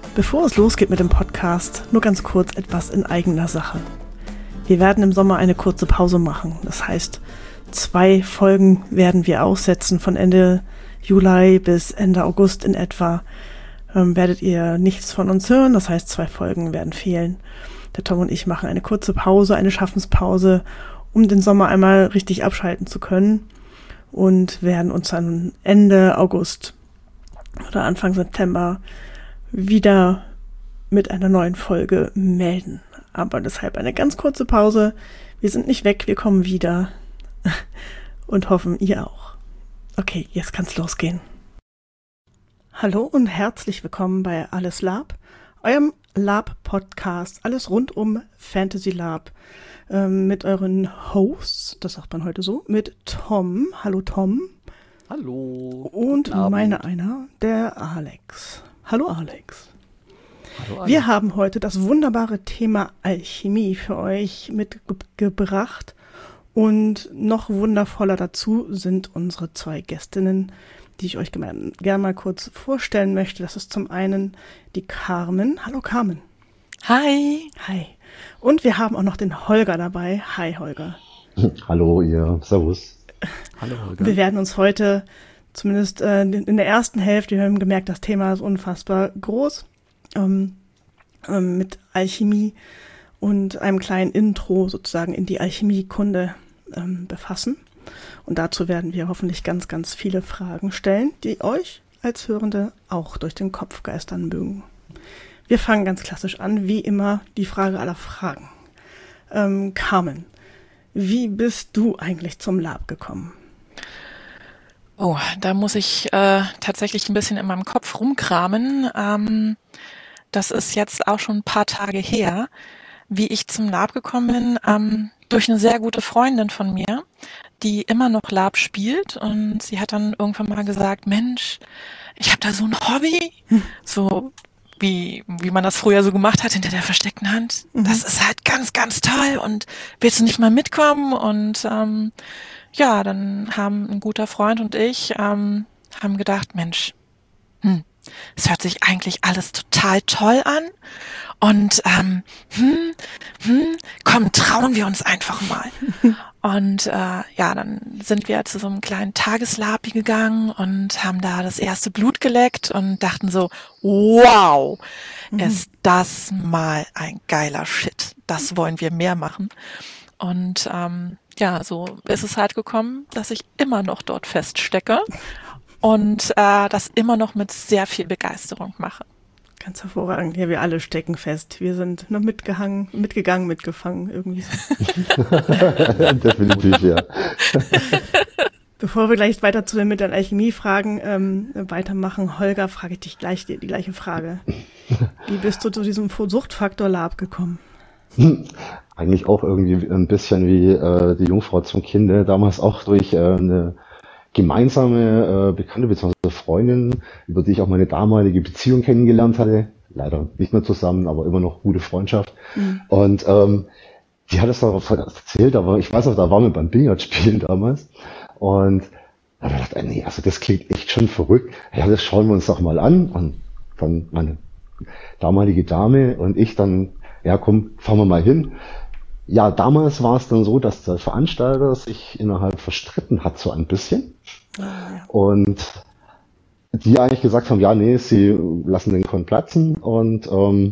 Bevor es losgeht mit dem Podcast, nur ganz kurz etwas in eigener Sache. Wir werden im Sommer eine kurze Pause machen. Das heißt, 2 Folgen werden wir aussetzen. Von Ende Juli bis Ende August in etwa werdet ihr nichts von uns hören. Das heißt, 2 Folgen werden fehlen. Der Tom und ich machen eine kurze Pause, eine Schaffenspause, um den Sommer einmal richtig abschalten zu können. Und werden uns dann Ende August oder Anfang September wieder mit einer neuen Folge melden. Aber deshalb eine ganz kurze Pause. Wir sind nicht weg, wir kommen wieder und hoffen, ihr auch. Okay, jetzt kann's losgehen. Hallo und herzlich willkommen bei Alles Lab, eurem Lab-Podcast, alles rund um Fantasy Lab, mit euren Hosts, das sagt man heute so, mit Tom. Hallo Tom. Hallo. Und einer, der Alex. Hallo Alex. Hallo Alex. Wir haben heute das wunderbare Thema Alchemie für euch mitgebracht und noch wundervoller dazu sind unsere 2 Gästinnen, die ich euch gerne mal kurz vorstellen möchte. Das ist zum einen die Carmen. Hallo Carmen. Hi. Hi. Und wir haben auch noch den Holger dabei. Hi Holger. Hallo ihr, servus. Hallo Holger. Wir werden uns heute, zumindest in der ersten Hälfte, wir haben gemerkt, das Thema ist unfassbar groß, mit Alchemie und einem kleinen Intro sozusagen in die Alchemiekunde befassen. Und dazu werden wir hoffentlich ganz, ganz viele Fragen stellen, die euch als Hörende auch durch den Kopf geistern mögen. Wir fangen ganz klassisch an, wie immer, die Frage aller Fragen. Carmen, wie bist du eigentlich zum Lab gekommen? Oh, da muss ich tatsächlich ein bisschen in meinem Kopf rumkramen. Das ist jetzt auch schon ein paar Tage her, wie ich zum Lab gekommen bin, durch eine sehr gute Freundin von mir, die immer noch Lab spielt, und sie hat dann irgendwann mal gesagt, Mensch, ich habe da so ein Hobby, so wie man das früher so gemacht hat, hinter der versteckten Hand. Das ist halt ganz, ganz toll, und willst du nicht mal mitkommen? Und ja, dann haben ein guter Freund und ich haben gedacht, Mensch, es hört sich eigentlich alles total toll an, und komm, trauen wir uns einfach mal. Und ja, dann sind wir zu so einem kleinen Tageslabi gegangen und haben da das erste Blut geleckt und dachten so, wow, ist das mal ein geiler Shit. Das wollen wir mehr machen. Und ja, so ist es halt gekommen, dass ich immer noch dort feststecke und das immer noch mit sehr viel Begeisterung mache. Ganz hervorragend. Ja, wir alle stecken fest. Wir sind noch mitgegangen, mitgefangen irgendwie so. Definitiv, ja. Bevor wir gleich weiter zu den mit den Alchemie-Fragen weitermachen, Holger, frage ich dich gleich die gleiche Frage. Wie bist du zu diesem Suchtfaktor Lab gekommen? Eigentlich auch irgendwie ein bisschen wie die Jungfrau zum Kinde. Damals auch durch eine gemeinsame Bekannte bzw. Freundin, über die ich auch meine damalige Beziehung kennengelernt hatte. Leider nicht mehr zusammen, aber immer noch gute Freundschaft. Und die hat es darauf erzählt, aber ich weiß auch, da waren wir beim Billardspielen damals. Und da habe ich gedacht, nee, also das klingt echt schon verrückt. Ja, das schauen wir uns doch mal an. Und dann meine damalige Dame und ich dann, ja komm, fahren wir mal hin. Ja, damals war es dann so, dass der Veranstalter sich innerhalb verstritten hat, so ein bisschen. Und die eigentlich gesagt haben, ja, nee, sie lassen den Con platzen und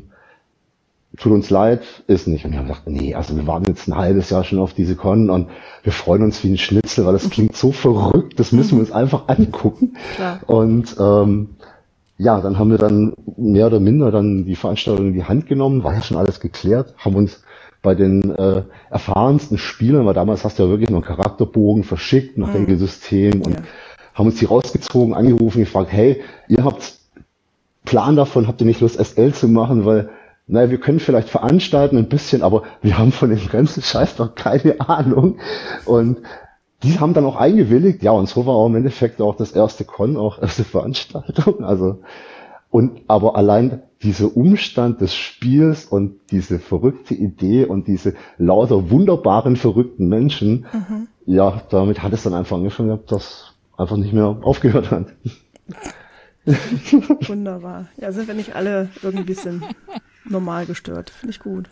tut uns leid, ist nicht. Und ich habe gedacht, nee, also wir warten jetzt ein halbes Jahr schon auf diese Con und wir freuen uns wie ein Schnitzel, weil das klingt so verrückt, das müssen wir uns einfach angucken. Klar. Und ja, dann haben wir dann mehr oder minder dann die Veranstaltung in die Hand genommen, war ja schon alles geklärt, haben uns bei den erfahrensten Spielern, weil damals hast du ja wirklich noch einen Charakterbogen verschickt nach Regelsystem und haben uns die rausgezogen, angerufen, gefragt, hey, ihr habt Plan davon, habt ihr nicht Lust SL zu machen, weil, naja, wir können vielleicht veranstalten ein bisschen, aber wir haben von dem ganzen Scheiß noch keine Ahnung. Und die haben dann auch eingewilligt, ja, und so war auch im Endeffekt auch das erste Con, auch erste Veranstaltung, also und aber allein dieser Umstand des Spiels und diese verrückte Idee und diese lauter wunderbaren, verrückten Menschen, ja, damit hat es dann einfach angefangen, dass einfach nicht mehr aufgehört hat. Wunderbar. Ja, sind wir nicht alle irgendwie ein bisschen normal gestört. Finde ich gut.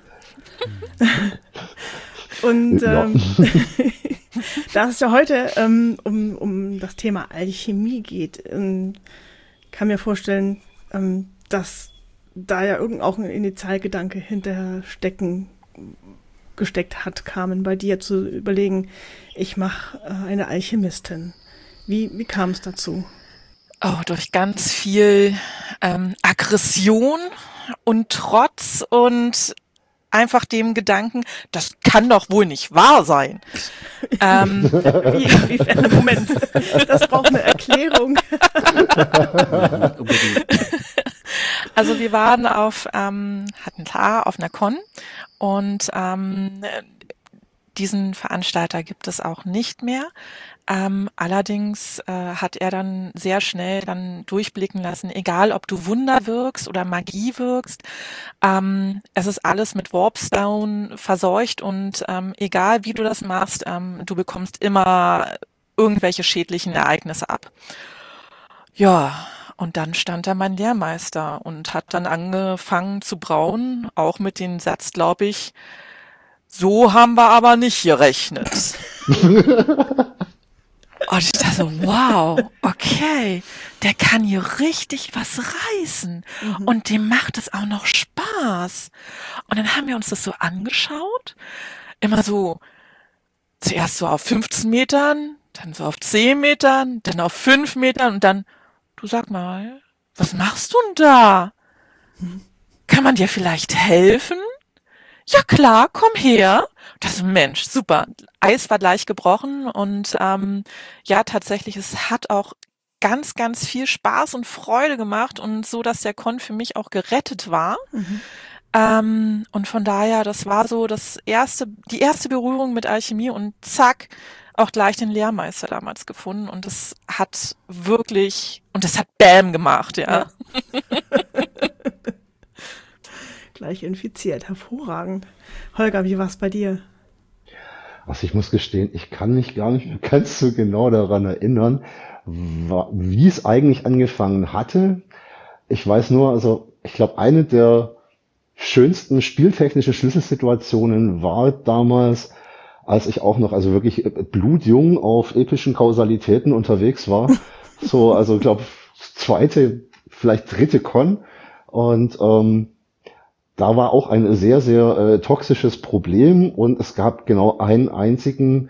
Und Ja. da es ja heute um das Thema Alchemie geht, kann mir vorstellen, dass da ja auch ein Initialgedanke hinterher gesteckt hat, Carmen, bei dir zu überlegen, ich mache eine Alchemistin. Wie kam es dazu? Oh, durch ganz viel Aggression und Trotz und einfach dem Gedanken, das kann doch wohl nicht wahr sein. Moment, das braucht eine Erklärung. Also wir waren auf einer Con und diesen Veranstalter gibt es auch nicht mehr. Allerdings hat er dann sehr schnell dann durchblicken lassen, egal ob du Wunder wirkst oder Magie wirkst, es ist alles mit Warpstone verseucht und egal wie du das machst, du bekommst immer irgendwelche schädlichen Ereignisse ab. Ja, und dann stand da mein Lehrmeister und hat dann angefangen zu brauen, auch mit dem Satz, glaube ich, so haben wir aber nicht gerechnet. Und ich dachte so, wow, okay, der kann hier richtig was reißen und dem macht es auch noch Spaß. Und dann haben wir uns das so angeschaut, immer so, zuerst so auf 15 Metern, dann so auf 10 Metern, dann auf 5 Metern und dann, du sag mal, was machst du denn da? Kann man dir vielleicht helfen? Ja klar, komm her. Das Mensch, super. Eis war gleich gebrochen und ja, tatsächlich, es hat auch ganz, ganz viel Spaß und Freude gemacht und so, dass der Con für mich auch gerettet war. Und von daher, das war so die erste Berührung mit Alchemie und zack, auch gleich den Lehrmeister damals gefunden und das hat Bam gemacht, ja. Gleich infiziert, hervorragend. Holger, wie war es bei dir? Also ich muss gestehen, ich kann mich gar nicht mehr ganz so genau daran erinnern, wie es eigentlich angefangen hatte. Ich weiß nur, also ich glaube, eine der schönsten spieltechnischen Schlüsselsituationen war damals, als ich auch noch, also wirklich blutjung auf epischen Kausalitäten unterwegs war. So, also ich glaube, zweite, vielleicht dritte Con. Und da war auch ein sehr, sehr toxisches Problem und es gab genau einen einzigen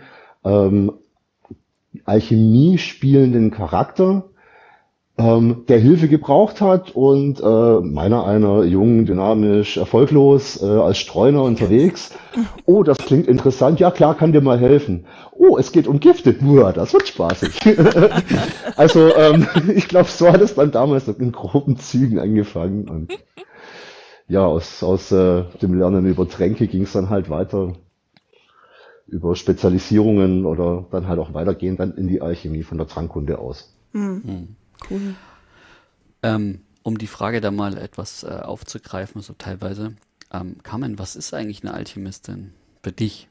Alchemie spielenden Charakter, der Hilfe gebraucht hat und einer jung, dynamisch, erfolglos als Streuner unterwegs. Oh, das klingt interessant. Ja, klar, kann dir mal helfen. Oh, es geht um Gifte. Uah, das wird spaßig. Also ich glaube, so hat es dann damals in groben Zügen angefangen. Und ja, aus dem Lernen über Tränke ging es dann halt weiter über Spezialisierungen oder dann halt auch weitergehend dann in die Alchemie von der Trankkunde aus. Cool. Um die Frage da mal etwas aufzugreifen, so teilweise. Carmen, was ist eigentlich eine Alchemistin für dich?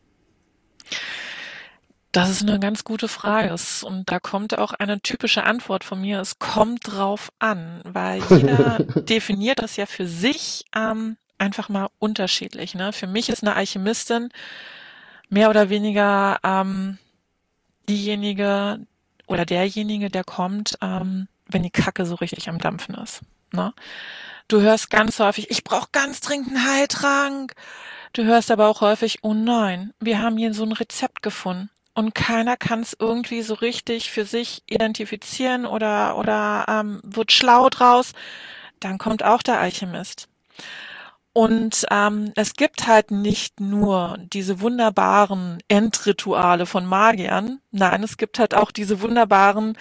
Das ist eine ganz gute Frage und da kommt auch eine typische Antwort von mir. Es kommt drauf an, weil jeder definiert das ja für sich einfach mal unterschiedlich. Ne? Für mich ist eine Alchemistin mehr oder weniger diejenige oder derjenige, der kommt, wenn die Kacke so richtig am Dampfen ist. Ne? Du hörst ganz häufig, ich brauche ganz dringend einen Heiltrank. Du hörst aber auch häufig, oh nein, wir haben hier so ein Rezept gefunden. Und keiner kann es irgendwie so richtig für sich identifizieren oder wird schlau draus, dann kommt auch der Alchemist. Und es gibt halt nicht nur diese wunderbaren Endrituale von Magiern, nein, es gibt halt auch diese wunderbaren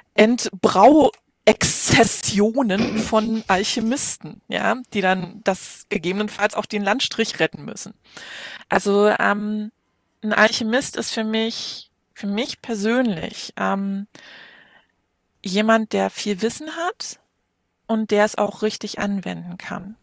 Entbrauexzessionen von Alchemisten, ja, die dann das gegebenenfalls auch den Landstrich retten müssen. Also ein Alchemist ist für mich persönlich jemand, der viel Wissen hat und der es auch richtig anwenden kann.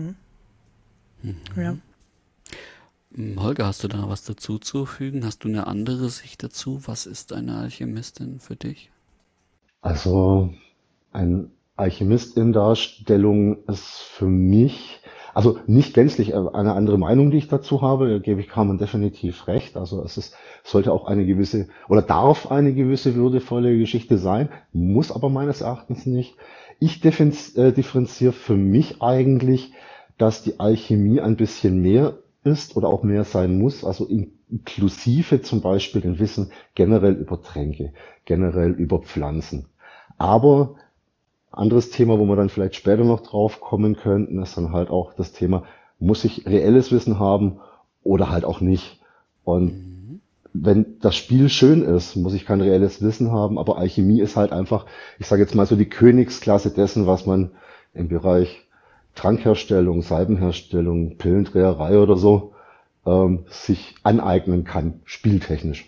Ja. Holger, hast du da was dazu zu fügen? Hast du eine andere Sicht dazu? Was ist eine Alchemistin für dich? Also ein Alchemist-in-Darstellung ist für mich, also nicht gänzlich eine andere Meinung, die ich dazu habe, da gebe ich Carmen definitiv recht. Also sollte auch eine gewisse oder darf eine gewisse würdevolle Geschichte sein, muss aber meines Erachtens nicht. Ich differenziere für mich eigentlich, dass die Alchemie ein bisschen mehr ist oder auch mehr sein muss, also inklusive zum Beispiel den Wissen generell über Tränke, generell über Pflanzen. Aber anderes Thema, wo wir dann vielleicht später noch drauf kommen könnten, ist dann halt auch das Thema, muss ich reelles Wissen haben oder halt auch nicht. Und wenn das Spiel schön ist, muss ich kein reelles Wissen haben, aber Alchemie ist halt einfach, ich sage jetzt mal so die Königsklasse dessen, was man im Bereich Trankherstellung, Salbenherstellung, Pillendreherei oder so sich aneignen kann, spieltechnisch.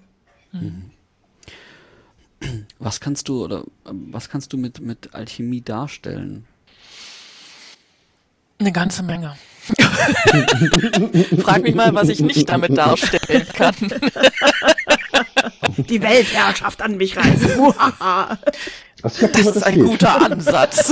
Was kannst du mit Alchemie darstellen? Eine ganze Menge. Frag mich mal, was ich nicht damit darstellen kann. Die Weltherrschaft an mich reißen. Muhaha. Also Das ist ein guter Ansatz.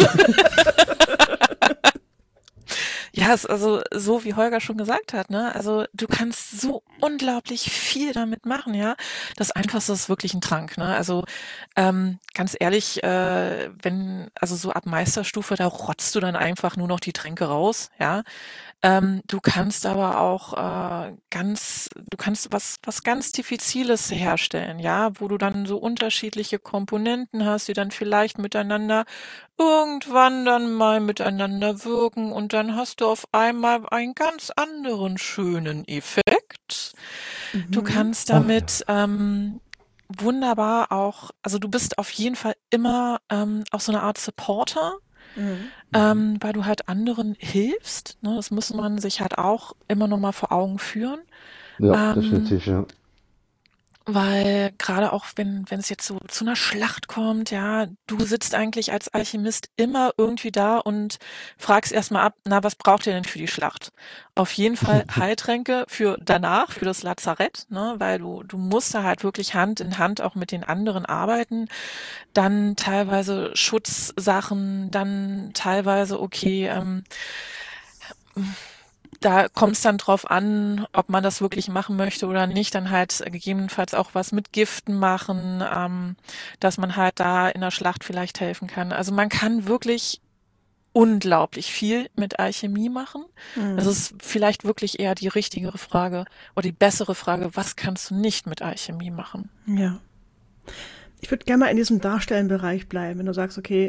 Ja, es ist also so, wie Holger schon gesagt hat, ne? Also du kannst so unglaublich viel damit machen, ja. Das Einfachste ist wirklich ein Trank, ne? Also ganz ehrlich, also so ab Meisterstufe, da rotzt du dann einfach nur noch die Tränke raus, ja. Du kannst aber auch du kannst was ganz Diffiziles herstellen, ja, wo du dann so unterschiedliche Komponenten hast, die dann vielleicht irgendwann dann mal miteinander wirken und dann hast du auf einmal einen ganz anderen schönen Effekt. Du kannst damit wunderbar auch, also du bist auf jeden Fall immer auch so eine Art Supporter, weil du halt anderen hilfst. Ne? Das muss man sich halt auch immer noch mal vor Augen führen. Ja, Ähm, definitiv, ja. Weil gerade auch, wenn es jetzt so zu einer Schlacht kommt, ja, du sitzt eigentlich als Alchemist immer irgendwie da und fragst erstmal ab, na, was braucht ihr denn für die Schlacht? Auf jeden Fall Heiltränke für danach, für das Lazarett, ne, weil du musst da halt wirklich Hand in Hand auch mit den anderen arbeiten. Dann teilweise Schutzsachen, dann teilweise, okay, da kommt es dann drauf an, ob man das wirklich machen möchte oder nicht. Dann halt gegebenenfalls auch was mit Giften machen, dass man halt da in der Schlacht vielleicht helfen kann. Also man kann wirklich unglaublich viel mit Alchemie machen. Das ist vielleicht wirklich eher die richtigere Frage oder die bessere Frage, was kannst du nicht mit Alchemie machen? Ja. Ich würde gerne mal in diesem Darstellenbereich bleiben, wenn du sagst, okay,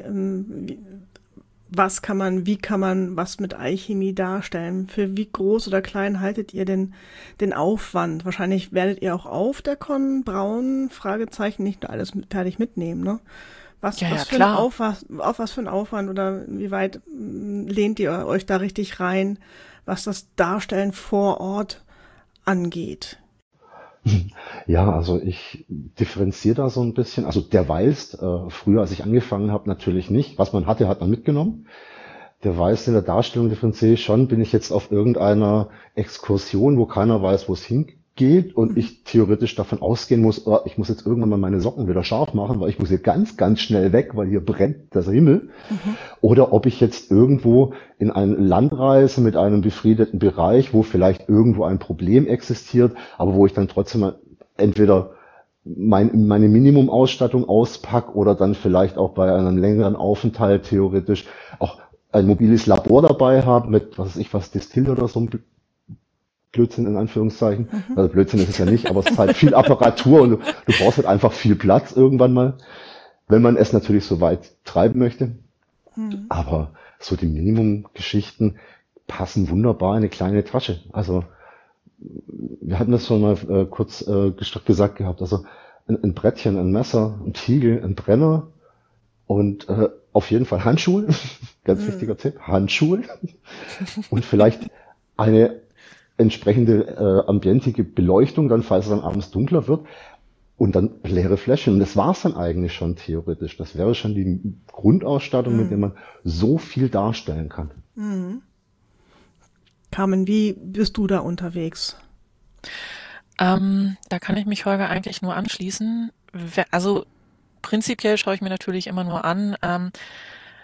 wie kann man was mit Alchemie darstellen? Für wie groß oder klein haltet ihr denn den Aufwand? Wahrscheinlich werdet ihr auch auf der Con brauen, Fragezeichen, nicht nur alles fertig mitnehmen, ne? Was für ein was für ein Aufwand oder wie weit lehnt ihr euch da richtig rein, was das Darstellen vor Ort angeht? Ja, also ich differenziere da so ein bisschen. Also derweilst, früher als ich angefangen habe, natürlich nicht. Was man hatte, hat man mitgenommen. Derweilst in der Darstellung differenziere ich schon. Bin ich jetzt auf irgendeiner Exkursion, wo keiner weiß, wo es hingeht und ich theoretisch davon ausgehen muss, ich muss jetzt irgendwann mal meine Socken wieder scharf machen, weil ich muss hier ganz, ganz schnell weg, weil hier brennt der Himmel. Oder ob ich jetzt irgendwo in ein Land reise mit einem befriedeten Bereich, wo vielleicht irgendwo ein Problem existiert, aber wo ich dann trotzdem entweder meine Minimumausstattung auspacke oder dann vielleicht auch bei einem längeren Aufenthalt theoretisch auch ein mobiles Labor dabei habe mit, was weiß ich, was Distill oder so ein Blödsinn in Anführungszeichen. Also Blödsinn ist es ja nicht, aber es ist halt viel Apparatur und du brauchst halt einfach viel Platz irgendwann mal, wenn man es natürlich so weit treiben möchte. Aber so die Minimumgeschichten passen wunderbar in eine kleine Tasche. Also wir hatten das schon mal kurz gesagt gehabt. Also ein Brettchen, ein Messer, ein Tiegel, ein Brenner und auf jeden Fall Handschuhe. Ganz wichtiger Tipp, Handschuhe. Und vielleicht eine entsprechende ambientige Beleuchtung, dann falls es dann abends dunkler wird. Und dann leere Fläschchen. Und das war's dann eigentlich schon theoretisch. Das wäre schon die Grundausstattung, mit der man so viel darstellen kann. Carmen, wie bist du da unterwegs? Da kann ich mich Holger eigentlich nur anschließen. Also prinzipiell schaue ich mir natürlich immer nur an,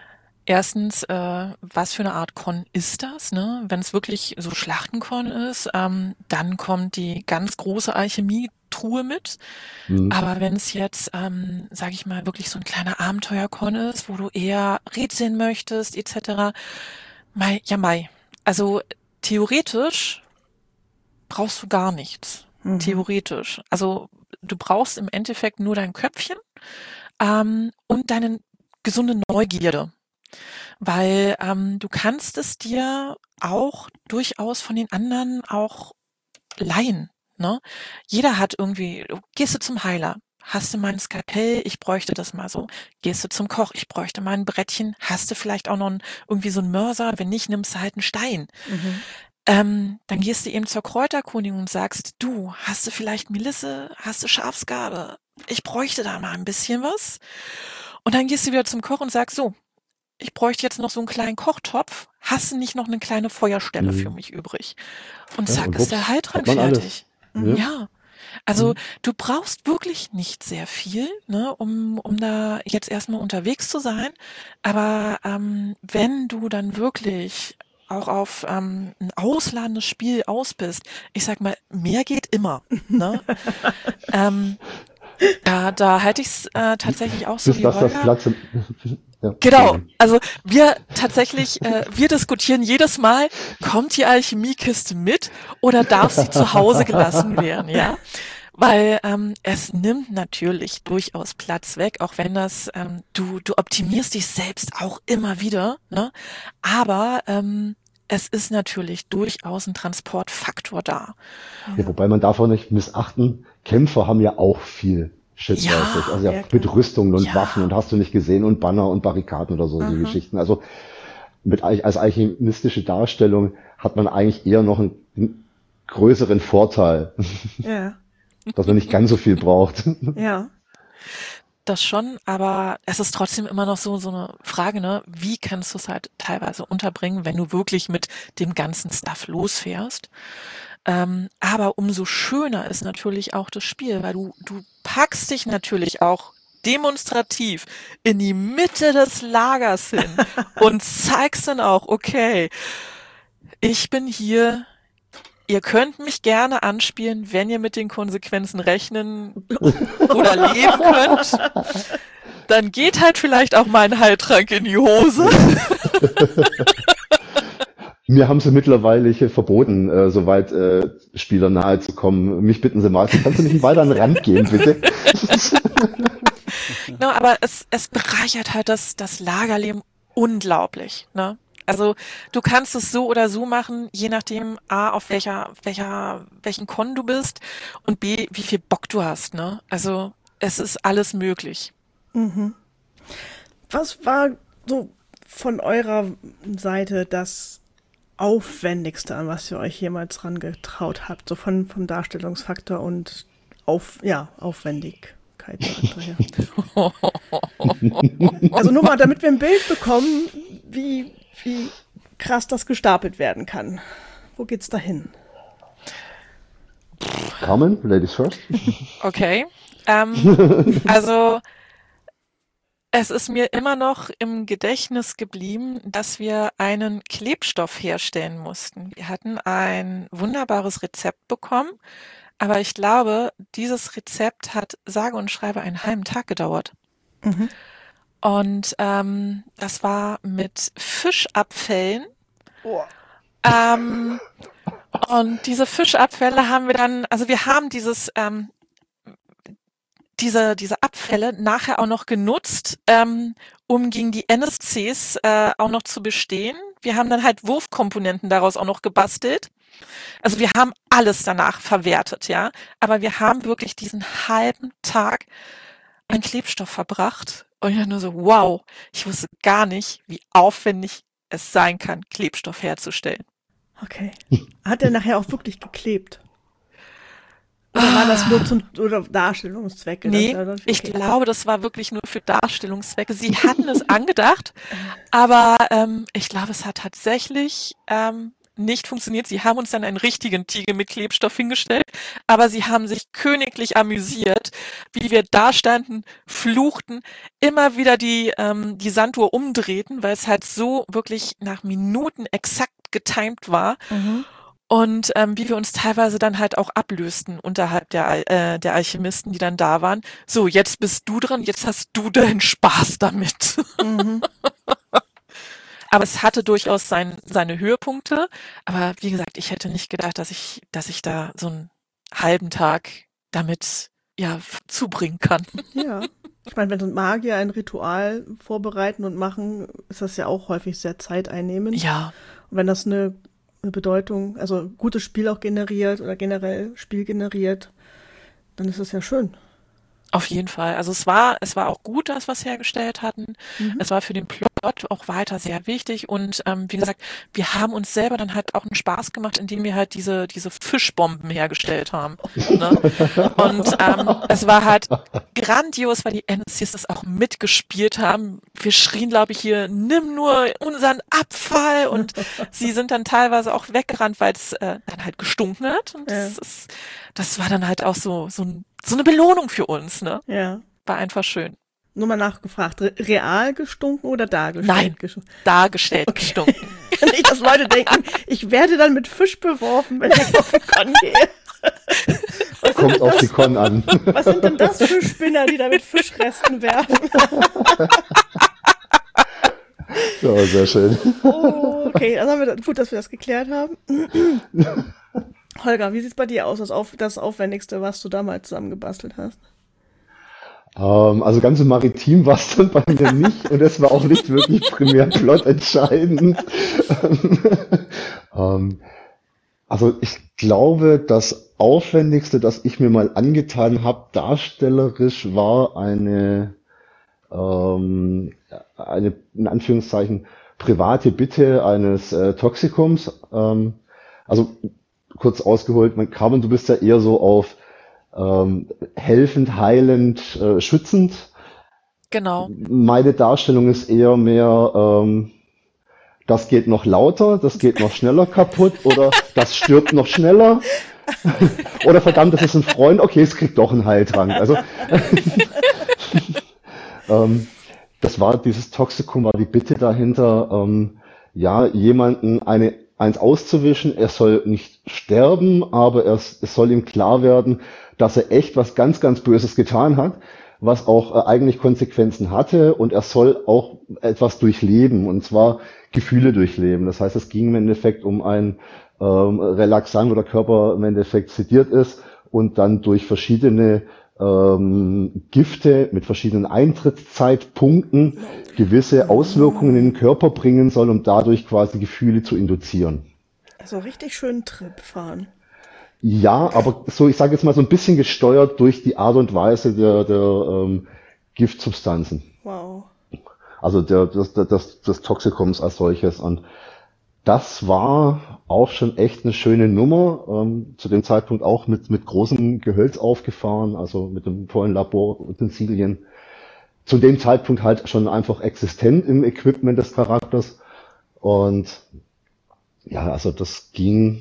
Erstens, was für eine Art Con ist das, ne? Wenn es wirklich so Schlachtenkon ist, dann kommt die ganz große Alchemietruhe mit. Mhm. Aber wenn es jetzt, sage ich mal, wirklich so ein kleiner Abenteuerkon ist, wo du eher rätseln möchtest, etc., Mai. Also theoretisch brauchst du gar nichts. Theoretisch. Also du brauchst im Endeffekt nur dein Köpfchen und deine gesunde Neugierde. Weil du kannst es dir auch durchaus von den anderen auch leihen. Ne? Jeder hat irgendwie, gehst du zum Heiler, hast du mein Skalpell, ich bräuchte das mal so. Gehst du zum Koch, ich bräuchte mal ein Brettchen, hast du vielleicht auch noch irgendwie so einen Mörser, wenn nicht, nimmst du halt einen Stein. Dann gehst du eben zur Kräuterkundin und sagst, du, hast du vielleicht Melisse, hast du Schafsgabe? Ich bräuchte da mal ein bisschen was. Und dann gehst du wieder zum Koch und sagst, so, ich bräuchte jetzt noch so einen kleinen Kochtopf. Hast du nicht noch eine kleine Feuerstelle für mich übrig? Und Ja, zack, und ist der wups, Heiltrank hat man alles. fertig. Ja. Ja. Also du brauchst wirklich nicht sehr viel, ne, um da jetzt erstmal unterwegs zu sein. Aber wenn du dann wirklich auch auf ein ausladendes Spiel aus bist, ich sag mal, mehr geht immer. Ne? Da halte ich es tatsächlich auch so Bis wie das Holger. Platz im, ja. Genau, also wir diskutieren jedes Mal, kommt die Alchemiekiste mit oder darf sie zu Hause gelassen werden, ja? Weil es nimmt natürlich durchaus Platz weg, auch wenn das, du optimierst dich selbst auch immer wieder, ne? Aber es ist natürlich durchaus ein Transportfaktor da. Ja, wobei man darf auch nicht missachten, Kämpfer haben ja auch viel Shit Ja, bei sich. Also ja, ja, mit klar. Rüstungen und Ja. Waffen und hast du nicht gesehen und Banner und Barrikaden oder so, die Geschichten. Also als alchemistische Darstellung hat man eigentlich eher noch einen größeren Vorteil, Ja, dass man nicht ganz so viel braucht. ja. Das schon, aber es ist trotzdem immer noch so eine Frage, ne? Wie kannst du es halt teilweise unterbringen, wenn du wirklich mit dem ganzen Stuff losfährst? Aber umso schöner ist natürlich auch das Spiel, weil du packst dich natürlich auch demonstrativ in die Mitte des Lagers hin und zeigst dann auch, okay, ich bin hier. Ihr könnt mich gerne anspielen, wenn ihr mit den Konsequenzen rechnen oder leben könnt. Dann geht halt vielleicht auch mal ein Heiltrank in die Hose. Mir haben sie mittlerweile hier verboten, so weit Spieler nahe zu kommen. Mich bitten sie mal, kannst du nicht weiter an den Rand gehen, bitte? No, aber es bereichert halt das Lagerleben unglaublich, ne? Also du kannst es so oder so machen, je nachdem A, auf welchen Con du bist und B, wie viel Bock du hast, ne? Also es ist alles möglich. Was war so von eurer Seite das Aufwendigste, an was ihr euch jemals rangetraut habt? So vom Darstellungsfaktor und Aufwendigkeit. sagt er ja. Also nur mal, damit wir ein Bild bekommen, wie krass das gestapelt werden kann. Wo geht's dahin? Carmen, Ladies first. Okay. Also es ist mir immer noch im Gedächtnis geblieben, dass wir einen Klebstoff herstellen mussten. Wir hatten ein wunderbares Rezept bekommen, aber ich glaube, dieses Rezept hat sage und schreibe einen halben Tag gedauert. Und das war mit Fischabfällen. Und diese Fischabfälle haben wir dann, also wir haben diese Abfälle nachher auch noch genutzt, um gegen die NSCs auch noch zu bestehen. Wir haben dann halt Wurfkomponenten daraus auch noch gebastelt. Also wir haben alles danach verwertet, ja. Aber wir haben wirklich diesen halben Tag an Klebstoff verbracht. Und ich dachte nur so, wow, ich wusste gar nicht, wie aufwendig es sein kann, Klebstoff herzustellen. Okay. Hat er nachher auch wirklich geklebt? Oder war das nur oder Darstellungszwecke? Nee, Okay. ich glaube, das war wirklich nur für Darstellungszwecke. Sie hatten es angedacht, aber ich glaube, es hat tatsächlich nicht funktioniert. Sie haben uns dann einen richtigen Tiegel mit Klebstoff hingestellt, aber sie haben sich königlich amüsiert, wie wir da standen, fluchten, immer wieder die Sanduhr umdrehten, weil es halt so wirklich nach Minuten exakt getimt war. Mhm. Und wie wir uns teilweise dann halt auch ablösten unterhalb der Alchemisten, die dann da waren. So, jetzt bist du dran, jetzt hast du deinen Spaß damit. Mhm. Aber es hatte durchaus seine Höhepunkte. Aber wie gesagt, ich hätte nicht gedacht, dass ich da so einen halben Tag damit zubringen kann. Ja. Ich meine, wenn so Magier ein Ritual vorbereiten und machen, ist das ja auch häufig sehr zeiteinnehmend. Ja, Und wenn das eine Bedeutung, also gutes Spiel auch generiert oder generell Spiel generiert, dann ist es ja schön. auf jeden Fall. Also es war auch gut, das, was wir hergestellt hatten. Mhm. Es war für den Plot auch weiter sehr wichtig. Und wie gesagt, wir haben uns selber dann halt auch einen Spaß gemacht, indem wir halt diese Fischbomben hergestellt haben. Ne? Und es war halt grandios, weil die NSCs das auch mitgespielt haben. Wir schrien, glaube ich, hier, nimm nur unseren Abfall. Und sie sind dann teilweise auch weggerannt, weil es dann halt gestunken hat. Und Ja. das war dann halt auch so eine Belohnung für uns, ne? Ja. War einfach schön. Nur mal nachgefragt, real gestunken oder dargestellt Nein. gestunken? Dargestellt, Okay. gestunken. Nicht, dass Leute denken, ich werde dann mit Fisch beworfen, wenn ich auf den Con gehe. Kommt auf die Con an. Was sind denn das für Spinner, die da mit Fischresten werfen? Ja, sehr schön. Oh, okay, dann haben wir gut, dass wir das geklärt haben. Holger, wie sieht's bei dir aus, das Aufwendigste, was du damals zusammengebastelt hast? Also ganz so maritim war es dann bei mir nicht und es war auch nicht wirklich primär plotentscheidend. Also ich glaube, das Aufwendigste, das ich mir mal angetan habe, darstellerisch, war eine in Anführungszeichen private Bitte eines Toxikums. Also kurz ausgeholt, Carmen, du bist ja eher so auf helfend, heilend, schützend. Genau. Meine Darstellung ist eher mehr, das geht noch lauter, das geht noch schneller kaputt oder das stirbt noch schneller. Oder verdammt, das ist ein Freund, okay, es kriegt doch einen Heiltrank. Also das war dieses Toxikum, war die Bitte dahinter, ja, jemanden eins auszuwischen. Er soll nicht sterben, aber es soll ihm klar werden, dass er echt was ganz, ganz Böses getan hat, was auch eigentlich Konsequenzen hatte, und er soll auch etwas durchleben, und zwar Gefühle durchleben. Das heißt, es ging im Endeffekt um ein Relaxant, wo der Körper im Endeffekt sediert ist und dann durch verschiedene Gifte mit verschiedenen Eintrittszeitpunkten gewisse Auswirkungen in den Körper bringen soll, um dadurch quasi Gefühle zu induzieren. Also richtig schön Trip fahren. Ja, aber so, ich sage jetzt mal so ein bisschen gesteuert durch die Art und Weise der Giftsubstanzen. Wow. Also des Toxikums als solches. Und das war auch schon echt eine schöne Nummer. Zu dem Zeitpunkt auch mit großem Gehölz aufgefahren, also mit den vollen Laborutensilien. Zu dem Zeitpunkt halt schon einfach existent im Equipment des Charakters. Und ja, also das ging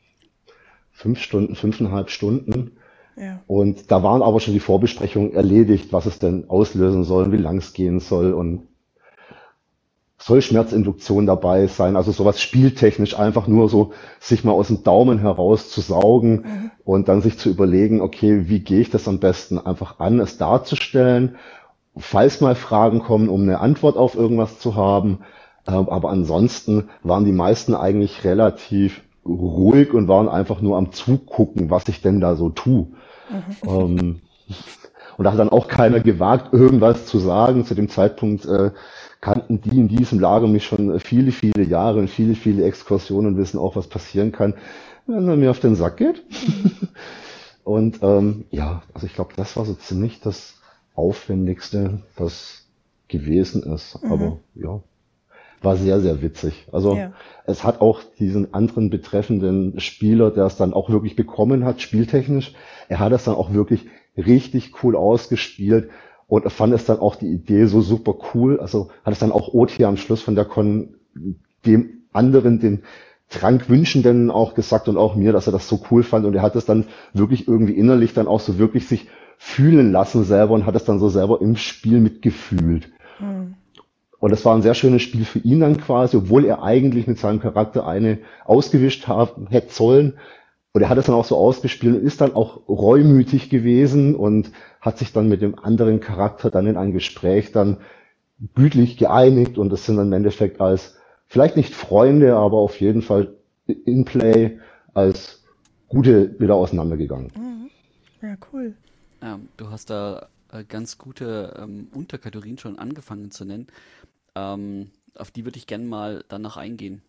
5,5 Stunden. Ja. Und da waren aber schon die Vorbesprechungen erledigt, was es denn auslösen soll und wie lang es gehen soll, und soll Schmerzinduktion dabei sein, also sowas spieltechnisch, einfach nur so sich mal aus dem Daumen heraus zu saugen und dann sich zu überlegen, okay, wie gehe ich das am besten einfach an, es darzustellen, falls mal Fragen kommen, um eine Antwort auf irgendwas zu haben. Aber ansonsten waren die meisten eigentlich relativ ruhig und waren einfach nur am Zugucken, was ich denn da so tue. Und da hat dann auch keiner gewagt, irgendwas zu sagen. Zu dem Zeitpunkt kannten die in diesem Lager mich schon viele, viele Jahre und viele, viele Exkursionen, und wissen auch, was passieren kann, wenn man mir auf den Sack geht. Und ja, also ich glaube, das war so ziemlich das Aufwendigste, was gewesen ist. Aber ja, war sehr, sehr witzig. Also Ja. es hat auch diesen anderen betreffenden Spieler, der es dann auch wirklich bekommen hat, spieltechnisch, er hat es dann auch wirklich richtig cool ausgespielt und er fand es dann auch die Idee so super cool. Also hat es dann auch OT am Schluss von der Con dem anderen den Trankwünschenden auch gesagt und auch mir, dass er das so cool fand und er hat es dann wirklich irgendwie innerlich dann auch so wirklich sich fühlen lassen selber und hat es dann so selber im Spiel mitgefühlt. Hm. Und das war ein sehr schönes Spiel für ihn dann quasi, obwohl er eigentlich mit seinem Charakter eine ausgewischt haben hätte sollen. Und er hat es dann auch so ausgespielt und ist dann auch reumütig gewesen und hat sich dann mit dem anderen Charakter dann in ein Gespräch dann gütlich geeinigt und das sind dann im Endeffekt als, vielleicht nicht Freunde, aber auf jeden Fall in Play als Gute wieder auseinandergegangen. Mhm. Ja, cool. Du hast da ganz gute Unterkategorien schon angefangen zu nennen. Auf die würde ich gerne mal danach eingehen.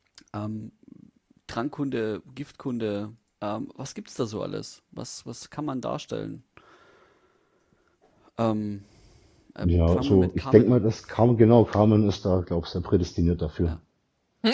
Trankkunde, Giftkunde, was gibt's da so alles? Was kann man darstellen? Fangen Ja, wir so, mit ich denke Carmen. mal, dass Carmen ist da, glaube ich, sehr prädestiniert dafür. Ja.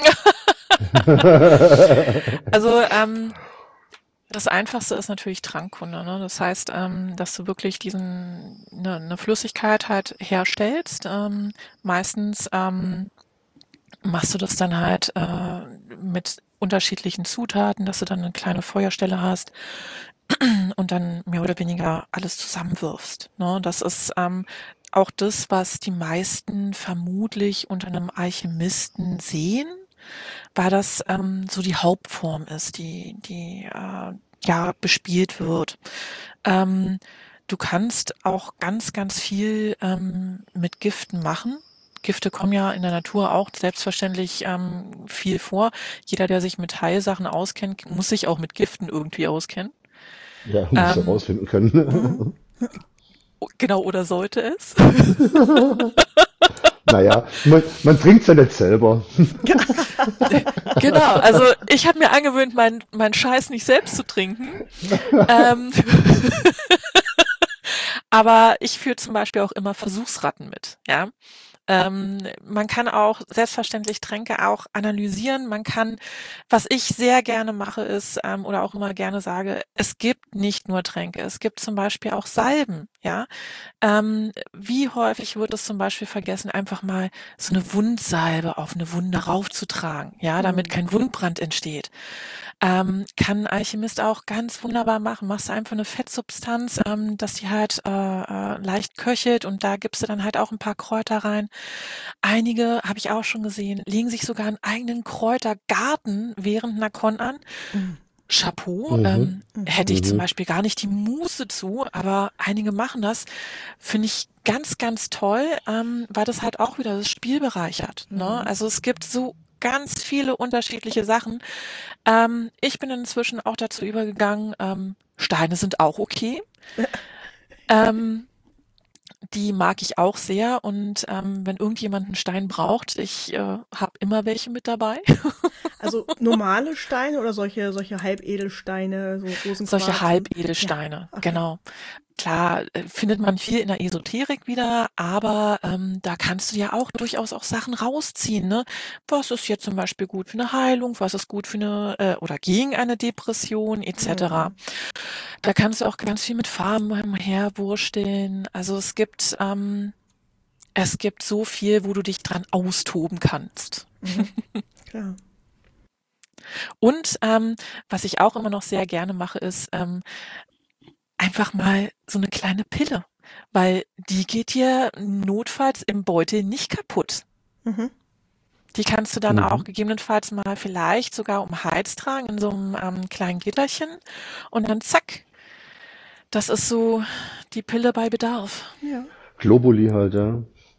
Also das Einfachste ist natürlich Trankkunde, ne? Das heißt, dass du wirklich eine Flüssigkeit halt herstellst. Meistens machst du das dann halt mit unterschiedlichen Zutaten, dass du dann eine kleine Feuerstelle hast und dann mehr oder weniger alles zusammenwirfst. Ne? Das ist auch das, was die meisten vermutlich unter einem Alchemisten sehen, weil das so die Hauptform ist, die ja bespielt wird. Ähm, Du kannst auch ganz, ganz viel mit Giften machen. Gifte kommen ja in der Natur auch selbstverständlich viel vor. Jeder, der sich mit Heilsachen auskennt, muss sich auch mit Giften irgendwie auskennen. Ja, muss er Ähm, rausfinden können. Mhm. genau, oder sollte es? Naja, man trinkt's ja nicht selber. Genau, also ich habe mir angewöhnt, mein Scheiß nicht selbst zu trinken. Ähm, aber ich führe zum Beispiel auch immer Versuchsratten mit, ja. Man kann auch selbstverständlich Tränke auch analysieren. Man kann, was ich sehr gerne mache, ist, oder auch immer gerne sage, es gibt nicht nur Tränke, es gibt zum Beispiel auch Salben, ja. Wie häufig wird es zum Beispiel vergessen, einfach mal so eine Wundsalbe auf eine Wunde raufzutragen, ja, damit kein Wundbrand entsteht. Kann ein Alchemist auch ganz wunderbar machen. Machst du einfach eine Fettsubstanz, dass die halt leicht köchelt und da gibst du dann halt auch ein paar Kräuter rein. Einige, habe ich auch schon gesehen, legen sich sogar einen eigenen Kräutergarten während einer Con an. Mhm. Chapeau, Mhm, hätte ich zum mhm. Beispiel gar nicht die Muße zu, aber einige machen das. Finde ich ganz, ganz toll, weil das halt auch wieder das Spiel bereichert. Ne? Mhm. Also es gibt so ganz viele unterschiedliche Sachen. Ich bin inzwischen auch dazu übergegangen, Steine sind auch okay. Ähm, Die mag ich auch sehr und wenn irgendjemand einen Stein braucht, ich habe immer welche mit dabei. Also normale Steine oder solche Halbedelsteine, so Solche Rosenquarz und ja, Halbedelsteine, okay. genau. Klar, findet man viel in der Esoterik wieder, aber da kannst du ja auch durchaus auch Sachen rausziehen, ne? Was ist jetzt zum Beispiel gut für eine Heilung, was ist gut für eine oder gegen eine Depression etc. Mhm. Da kannst du auch ganz viel mit Farben herwursteln. Also es gibt so viel, wo du dich dran austoben kannst. Mhm. Klar. Und was ich auch immer noch sehr gerne mache, ist einfach mal so eine kleine Pille, weil die geht dir notfalls im Beutel nicht kaputt. Mhm. Die kannst du dann auch Mhm. gegebenenfalls mal vielleicht sogar um den Hals tragen in so einem kleinen Gitterchen und dann zack, das ist so die Pille bei Bedarf. Ja. Globuli halt, ja.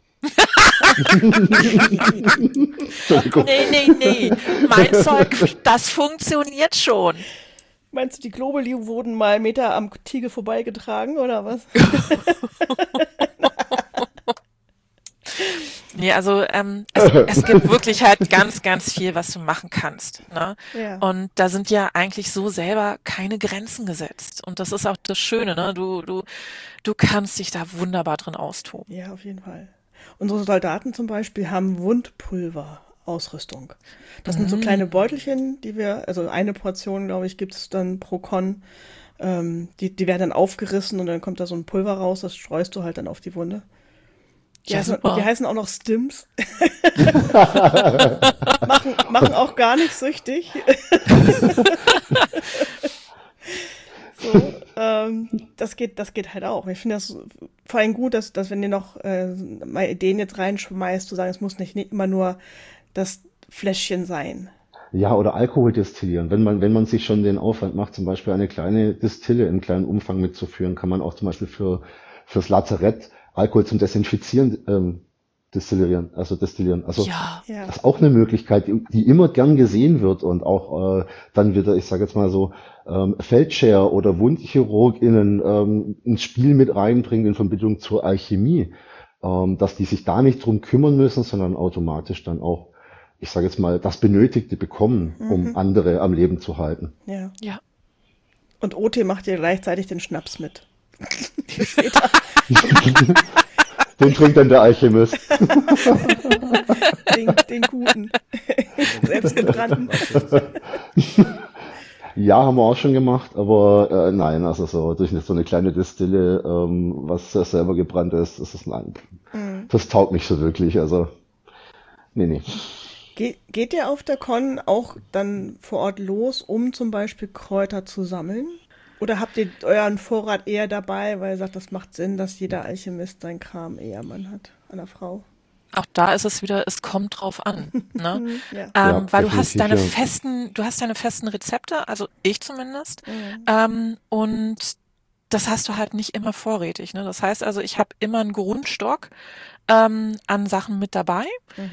Entschuldigung. Nee. Mein Zeug, das funktioniert schon. Meinst du, die Globuli wurden mal Meter am Tiegel vorbeigetragen oder was? Nee, also es gibt wirklich halt ganz, ganz viel, was du machen kannst. Ne? Ja. Und da sind ja eigentlich so selber keine Grenzen gesetzt. Und das ist auch das Schöne, ne? Du kannst dich da wunderbar drin austoben. Ja, auf jeden Fall. Unsere Soldaten zum Beispiel haben Wundpulver-Ausrüstung. Das sind so kleine Beutelchen, also eine Portion, glaube ich, gibt's dann pro Con. Die werden dann aufgerissen und dann kommt da so ein Pulver raus, das streust du halt dann auf die Wunde. Ja, super. Die heißen auch noch Stims. machen auch gar nicht süchtig. So, das geht halt auch. Ich finde das vor allem gut, dass wenn ihr noch mal Ideen jetzt reinschmeißt, zu sagen, es muss nicht immer nur das Fläschchen sein. Ja, oder Alkohol destillieren. Wenn man sich schon den Aufwand macht, zum Beispiel eine kleine Distille in kleinen Umfang mitzuführen, kann man auch zum Beispiel fürs Lazarett Alkohol zum Desinfizieren destillieren. Also Ja. das ist auch eine Möglichkeit, die immer gern gesehen wird und auch dann wieder, ich sage jetzt mal so, Feldscherer oder WundchirurgInnen ins Spiel mit reinbringen in Verbindung zur Alchemie, dass die sich da nicht drum kümmern müssen, sondern automatisch dann auch, ich sage jetzt mal, das Benötigte bekommen, um andere am Leben zu halten. Ja. Ja. Und OT macht ihr gleichzeitig den Schnaps mit. Später. Den trinkt dann der Alchemist. Den guten. Selbstgebrannten. Ja, haben wir auch schon gemacht, aber nein, also so durch so eine kleine Distille, was selber gebrannt ist, nein. Das taugt nicht so wirklich, also nee. Geht ihr auf der Con auch dann vor Ort los, um zum Beispiel Kräuter zu sammeln? Oder habt ihr euren Vorrat eher dabei, weil ihr sagt, das macht Sinn, dass jeder Alchemist seinen Kram eher Mann hat, an der Frau? Auch da ist es wieder, es kommt drauf an, ne? Ja. Ja, Weil du hast definitiv, deine festen Rezepte, also ich zumindest, Mhm. und das hast du halt nicht immer vorrätig, ne? Das heißt also, ich habe immer einen Grundstock an Sachen mit dabei,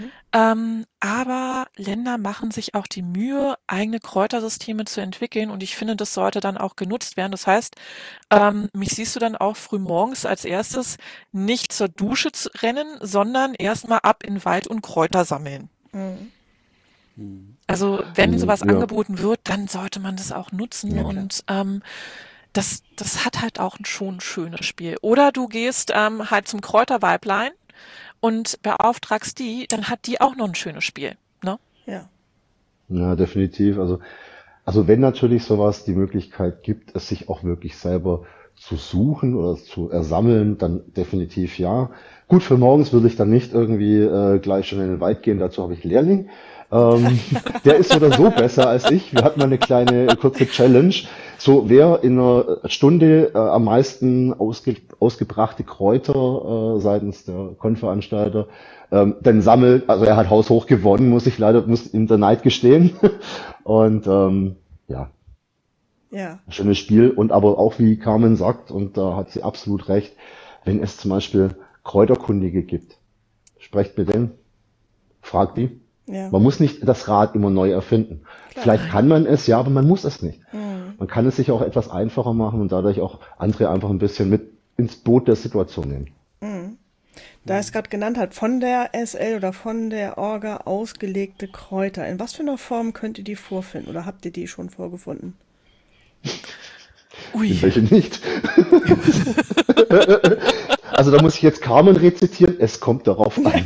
aber Länder machen sich auch die Mühe, eigene Kräutersysteme zu entwickeln und ich finde, das sollte dann auch genutzt werden. Das heißt, mich siehst du dann auch früh morgens als erstes nicht zur Dusche rennen, sondern erstmal ab in den Wald und Kräuter sammeln. Mhm. Also wenn sowas Ja. angeboten wird, dann sollte man das auch nutzen Ja, klar. und das hat halt auch schon ein schönes Spiel. Oder du gehst halt zum Kräuterweiblein und beauftragst die, dann hat die auch noch ein schönes Spiel, ne? Ja. Ja, definitiv. Also wenn natürlich sowas die Möglichkeit gibt, es sich auch wirklich selber zu suchen oder zu ersammeln, dann definitiv ja. Gut, für morgens würde ich dann nicht irgendwie gleich schon in den Wald gehen, dazu habe ich einen Lehrling. Der ist oder so besser als ich. Wir hatten mal eine kleine kurze Challenge. So, wer in einer Stunde am meisten ausgebrachte Kräuter seitens der Konveranstalter dann sammelt, also er hat haushoch gewonnen, muss ihm der Neid gestehen. Und ja, Ja. schönes Spiel. Und aber auch wie Carmen sagt, und da hat sie absolut recht, wenn es zum Beispiel Kräuterkundige gibt, sprecht mit denen, fragt die. Ja. Man muss nicht das Rad immer neu erfinden. Klar. Vielleicht kann man es, ja, aber man muss es nicht. Mhm. Man kann es sich auch etwas einfacher machen und dadurch auch andere einfach ein bisschen mit ins Boot der Situation nehmen. Mhm. Da es gerade genannt hat, von der SL oder von der Orga ausgelegte Kräuter. In was für einer Form könnt ihr die vorfinden oder habt ihr die schon vorgefunden? Ui. Welche nicht? Also da muss ich jetzt Carmen rezitieren, es kommt darauf an.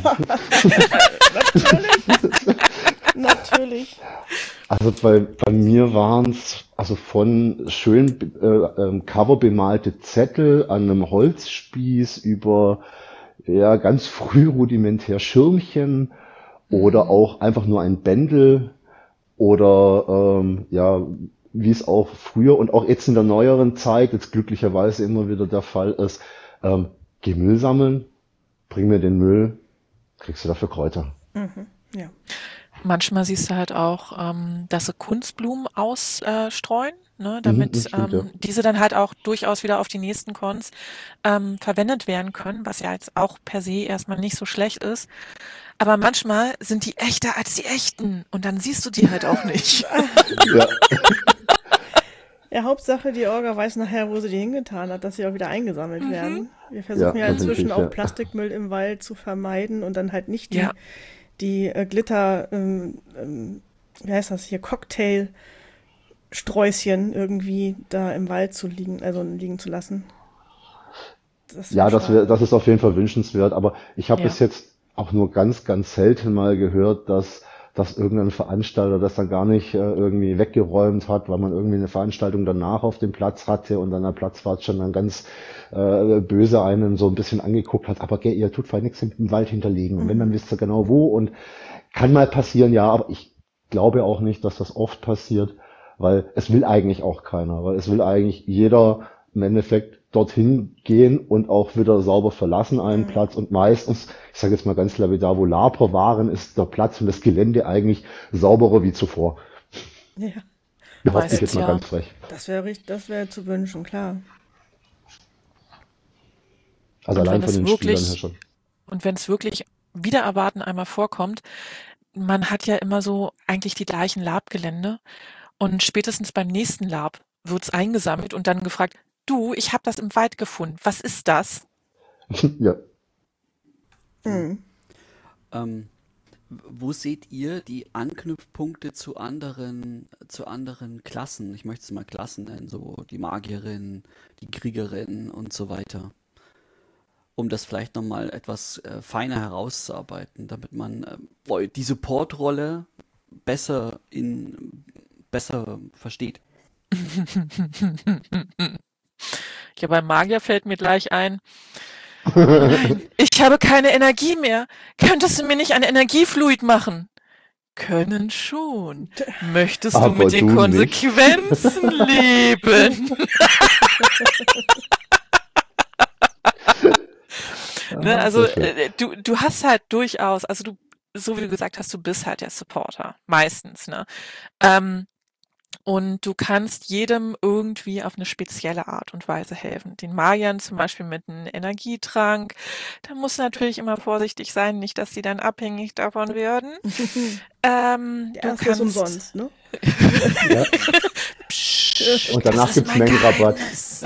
Natürlich. Also bei mir waren es also von schön coverbemalte Zettel an einem Holzspieß über ja ganz früh rudimentär Schirmchen oder auch einfach nur ein Bändel oder ja, wie es auch früher und auch jetzt in der neueren Zeit, jetzt glücklicherweise immer wieder der Fall ist, geh Müll sammeln, bring mir den Müll, kriegst du dafür Kräuter. Ja. Manchmal siehst du halt auch, dass sie Kunstblumen ausstreuen, ne, damit Das stimmt, ja. diese dann halt auch durchaus wieder auf die nächsten Cons verwendet werden können, was ja jetzt auch per se erstmal nicht so schlecht ist. Aber manchmal sind die echter als die echten und dann siehst du die halt auch nicht. Ja, Ja, Hauptsache, die Orga weiß nachher, wo sie die hingetan hat, dass sie auch wieder eingesammelt werden. Wir versuchen Ja, ja inzwischen definitiv, auch ja. Plastikmüll im Wald zu vermeiden und dann halt nicht Ja. die Glitter, wie heißt das hier, Cocktail-Sträußchen irgendwie da im Wald liegen zu lassen. Das ja, wär schade. das ist auf jeden Fall wünschenswert, aber ich habe Ja. bis jetzt auch nur ganz, ganz selten mal gehört, dass dass irgendein Veranstalter das dann gar nicht irgendwie weggeräumt hat, weil man irgendwie eine Veranstaltung danach auf dem Platz hatte und dann der Platzwart schon dann ganz böse einen so ein bisschen angeguckt hat, aber gell, ihr tut vielleicht nichts im Wald hinterlegen und wenn, dann wisst ihr genau wo und kann mal passieren, ja, aber ich glaube auch nicht, dass das oft passiert, weil es will eigentlich auch keiner, weil es will eigentlich jeder im Endeffekt dorthin gehen und auch wieder sauber verlassen einen Platz und meistens, ich sage jetzt mal ganz lapidar, wo Laper waren, ist der Platz und das Gelände eigentlich sauberer wie zuvor. Ja, Behaupte ich Meistens jetzt mal ja. ganz frech. das wäre zu wünschen, klar. Also Und allein wenn von es den Spielern her wirklich, schon. und wenn es wirklich wider Erwarten einmal vorkommt, man hat ja immer so eigentlich die gleichen Labgelände und spätestens beim nächsten Lab wird's eingesammelt und dann gefragt, du, ich habe das im Wald gefunden. Was ist das? Ja. Hm. Ähm, Wo seht ihr die Anknüpfpunkte zu anderen Klassen? Ich möchte es mal Klassen nennen, so die Magierin, die Kriegerin und so weiter. Um das vielleicht nochmal etwas feiner herauszuarbeiten, damit man die Supportrolle besser versteht. Ja, beim Magier fällt mir gleich ein, nein, ich habe keine Energie mehr. Könntest du mir nicht ein Energiefluid machen? Können schon. Möchtest du Aber mit den du nicht. Konsequenzen leben? Ne, Ah, also sehr schön. du hast halt durchaus, also du, so wie du gesagt hast, du bist halt der Supporter, meistens, ne? Und du kannst jedem irgendwie auf eine spezielle Art und Weise helfen. Den Magiern zum Beispiel mit einem Energietrank. Da musst du natürlich immer vorsichtig sein, nicht, dass sie dann abhängig davon werden. Der Du erste ist kannst, umsonst, ne? Ja. Psst, Und das danach ist gibt's mein Mengenrabatt. Geheimnis.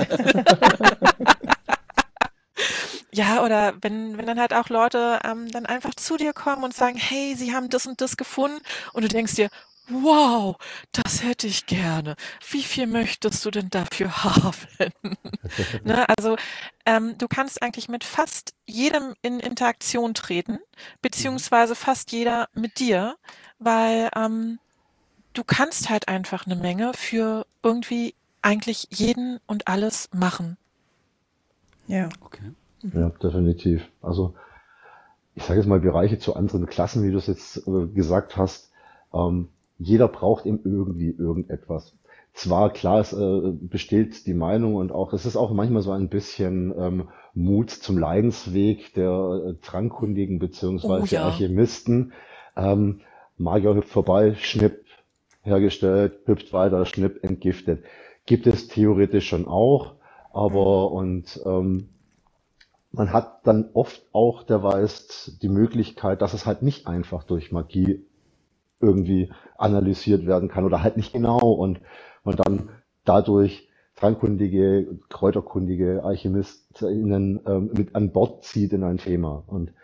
Ja, oder wenn dann halt auch Leute dann einfach zu dir kommen und sagen, hey, sie haben das und das gefunden und du denkst dir, wow, das hätte ich gerne. Wie viel möchtest du denn dafür haben? Ne, also du kannst eigentlich mit fast jedem in Interaktion treten, beziehungsweise fast jeder mit dir, weil du kannst halt einfach eine Menge für irgendwie eigentlich jeden und alles machen. Ja. Okay. Ja, definitiv. Also ich sage jetzt mal Bereiche zu anderen Klassen, wie du es jetzt gesagt hast. Jeder braucht eben irgendwie irgendetwas. Zwar klar, es besteht die Meinung und auch es ist auch manchmal so ein bisschen Mut zum Leidensweg der Trankkundigen Oh beziehungsweise ja. Alchemisten. Magier hüpft vorbei, Schnipp hergestellt, hüpft weiter, Schnipp entgiftet. Gibt es theoretisch schon auch, aber man hat dann oft auch derweil die Möglichkeit, dass es halt nicht einfach durch Magie irgendwie analysiert werden kann oder halt nicht genau und man dann dadurch Trankkundige, Kräuterkundige, AlchemistInnen mit an Bord zieht in ein Thema. Und